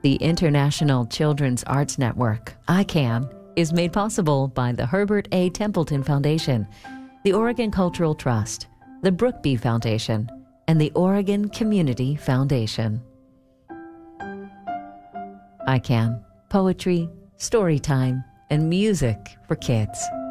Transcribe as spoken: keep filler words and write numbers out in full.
The International Children's Arts Network, I CAN, is made possible by the Herbert A. Templeton Foundation, the Oregon Cultural Trust, the Brookby Foundation, and the Oregon Community Foundation. I CAN, poetry, story time, and music for kids.